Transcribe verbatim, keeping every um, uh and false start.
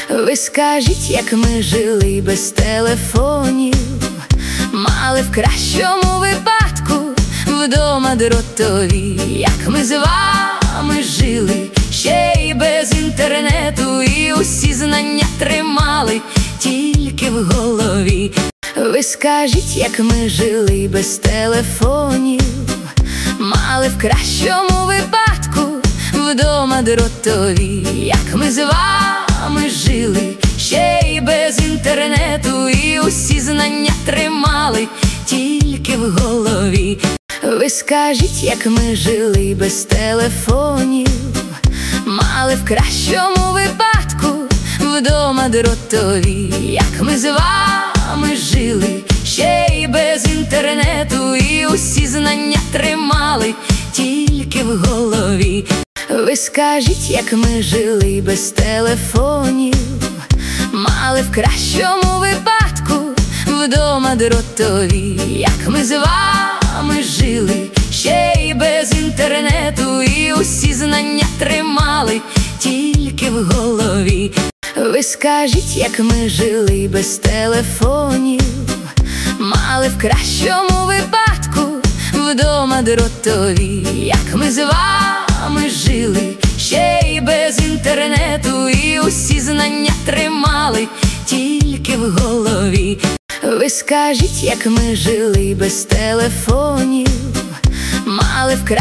Ви скажіть, як ми жили без телефонів, мали в кращому випадку вдома дротові. Як ми з вами жили, ще й без інтернету, і усі знання тримали тільки в голові. Ви скажіть, як ми жили без телефонів, мали в кращому випадку вдома дротові. Як ми з вами жили, ще й без інтернету, і усі знання тримали тільки в голові. Ви скажіть, як ми жили без телефонів, мали в кращому випадку вдома дротові. Як ми з вами жили, ще й без інтернету, і усі знання тримали тільки в голові. Ви скажіть, як ми жили без телефонів, мали в кращому випадку вдома дротові. Як ми з вами жили, ще й без інтернету, і усі знання тримали тільки в голові. Ви скажіть, як ми жили без телефонів, мали в кращому випадку вдома дротові. Як ми з вами жили, ще й без інтернету, і усі знання тримали тільки в голові. Ви скажіть, як ми жили без телефонів, мали в кращому